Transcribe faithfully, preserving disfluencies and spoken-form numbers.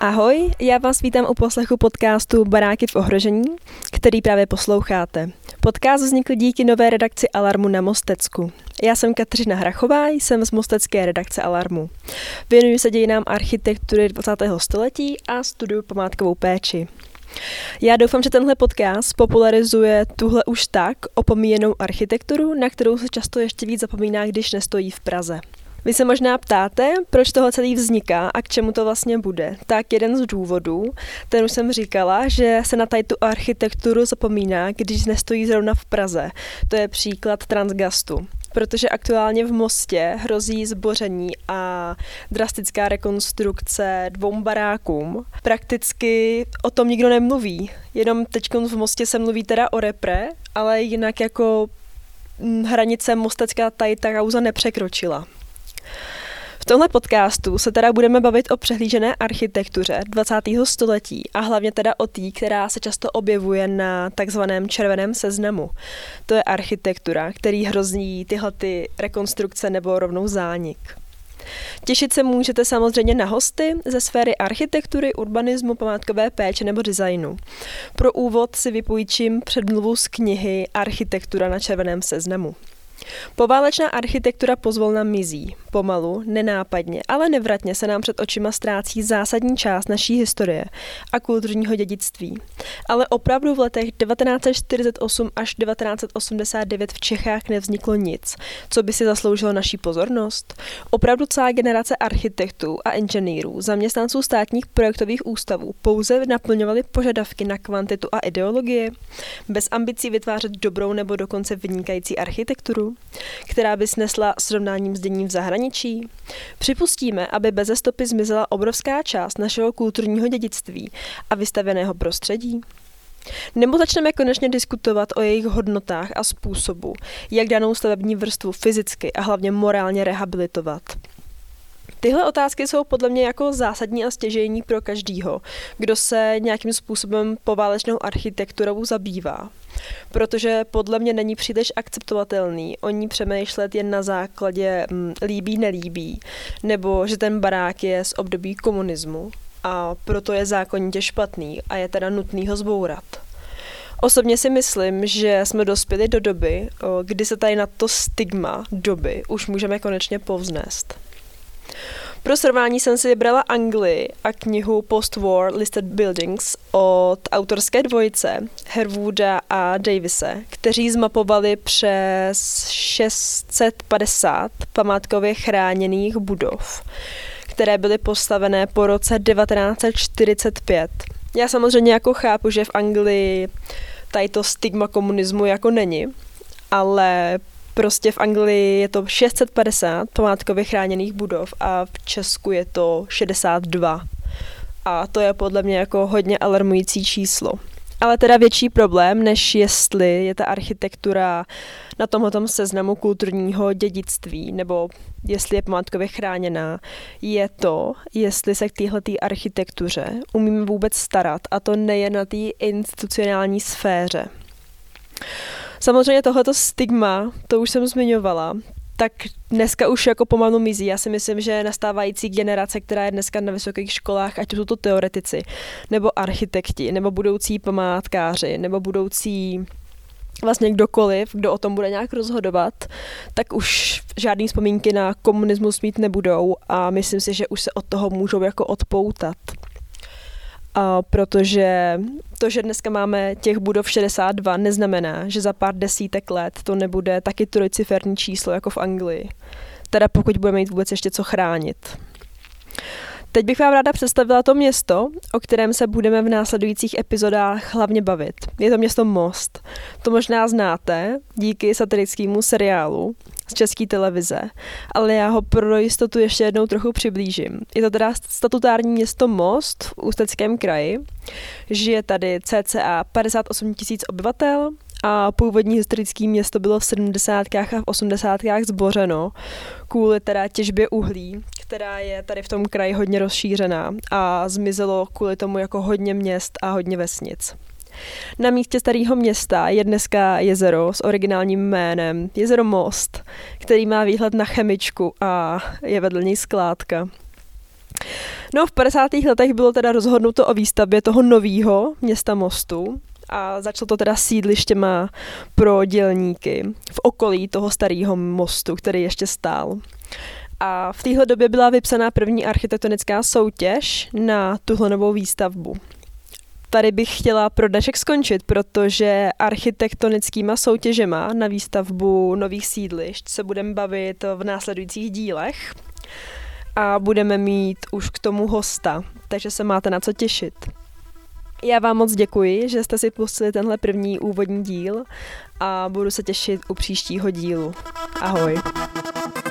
Ahoj, já vás vítám u poslechu podcastu Baráky v ohrožení, který právě posloucháte. Podcast vznikl díky nové redakci Alarmu na Mostecku. Já jsem Kateřina Hrachová, jsem z mostecké redakce Alarmu. Věnuji se dějinám architektury dvacátého století a studuju památkovou péči. Já doufám, že tenhle podcast popularizuje tuhle už tak opomíjenou architekturu, na kterou se často ještě víc zapomíná, když nestojí v Praze. Vy se možná ptáte, proč toho celý vzniká a k čemu to vlastně bude. Tak jeden z důvodů, ten už jsem říkala, že se na tady tu architekturu zapomíná, když nestojí zrovna v Praze. To je příklad Transgastu. Protože aktuálně v Mostě hrozí zboření a drastická rekonstrukce dvou barákům. Prakticky o tom nikdo nemluví. Jenom teď v Mostě se mluví teda o repre, ale jinak jako hranice mostecká tady ta kauza nepřekročila. V tomhle podcastu se teda budeme bavit o přehlížené architektuře dvacátého století a hlavně teda o té, která se často objevuje na takzvaném červeném seznamu. To je architektura, který hrozí tyhle ty rekonstrukce nebo rovnou zánik. Těšit se můžete samozřejmě na hosty ze sféry architektury, urbanismu, památkové péče nebo designu. Pro úvod si vypůjčím předmluvu z knihy Architektura na červeném seznamu. Poválečná architektura pozvolna mizí, pomalu, nenápadně, ale nevratně se nám před očima ztrácí zásadní část naší historie a kulturního dědictví. Ale opravdu v letech devatenáct set čtyřicet osm až devatenáct set osmdesát devět v Čechách nevzniklo nic, co by si zasloužilo naší pozornost. Opravdu celá generace architektů a inženýrů, zaměstnanců státních projektových ústavů pouze naplňovali požadavky na kvantitu a ideologii, bez ambicí vytvářet dobrou nebo dokonce vynikající architekturu, která by snesla srovnáním s děním v zahraničí. Připustíme, aby beze stopy zmizela obrovská část našeho kulturního dědictví a vystavěného prostředí. Nebo začneme konečně diskutovat o jejich hodnotách a způsobu, jak danou stavební vrstvu fyzicky a hlavně morálně rehabilitovat. Tyhle otázky jsou podle mě jako zásadní a stěžejní pro každýho, kdo se nějakým způsobem poválečnou architekturou zabývá. Protože podle mě není příliš akceptovatelný o ní přemýšlet jen na základě hm, líbí, nelíbí, nebo že ten barák je z období komunismu a proto je zákonitě špatný a je teda nutný ho zbourat. Osobně si myslím, že jsme dospěli do doby, kdy se tady na to stigma doby už můžeme konečně povznést. Pro srovnání jsem si vybrala Anglii a knihu Post-War Listed Buildings od autorské dvojice Herwooda a Davise, kteří zmapovali přes šest set padesát památkově chráněných budov, které byly postavené po roce devatenáct set čtyřicet pět. Já samozřejmě jako chápu, že v Anglii tady to stigma komunismu jako není, ale prostě v Anglii je to šest set padesát památkově chráněných budov a v Česku je to šedesát dva. A to je podle mě jako hodně alarmující číslo. Ale teda větší problém, než jestli je ta architektura na tomhletom seznamu kulturního dědictví, nebo jestli je památkově chráněná, je to, jestli se k téhletý architektuře umíme vůbec starat, a to nejen na té institucionální sféře. Samozřejmě tohleto stigma, to už jsem zmiňovala, tak dneska už jako pomalu mizí. Já si myslím, že nastávající generace, která je dneska na vysokých školách, ať jsou to teoretici, nebo architekti, nebo budoucí památkáři, nebo budoucí vlastně kdokoliv, kdo o tom bude nějak rozhodovat, tak už žádný vzpomínky na komunismus mít nebudou a myslím si, že už se od toho můžou jako odpoutat. A protože to, že dneska máme těch budov šedesát dva, neznamená, že za pár desítek let to nebude taky trojciferní číslo jako v Anglii. Teda pokud budeme mít vůbec ještě co chránit. Teď bych vám ráda představila to město, o kterém se budeme v následujících epizodách hlavně bavit. Je to město Most. To možná znáte díky satirickému seriálu z České televize, ale já ho pro jistotu ještě jednou trochu přiblížím. Je to teda statutární město Most v Ústeckém kraji. Žije tady cca padesát osm tisíc obyvatel a původní historické město bylo v sedmdesátkách a v osmdesátkách zbořeno kvůli teda těžbě uhlí, která je tady v tom kraji hodně rozšířená a zmizelo kvůli tomu jako hodně měst a hodně vesnic. Na místě starého města je dneska jezero s originálním jménem Jezero Most, který má výhled na Chemičku a je vedle něj skládka. No v padesátých letech bylo teda rozhodnuto o výstavbě toho nového města Mostu a začalo to teda sídlištěma pro dělníky v okolí toho starého mostu, který ještě stál. A v téhle době byla vypsaná první architektonická soutěž na tuhle novou výstavbu. Tady bych chtěla pro dnešek skončit, protože architektonickýma soutěžema na výstavbu nových sídlišť se budeme bavit v následujících dílech a budeme mít už k tomu hosta, takže se máte na co těšit. Já vám moc děkuji, že jste si pustili tenhle první úvodní díl a budu se těšit u příštího dílu. Ahoj.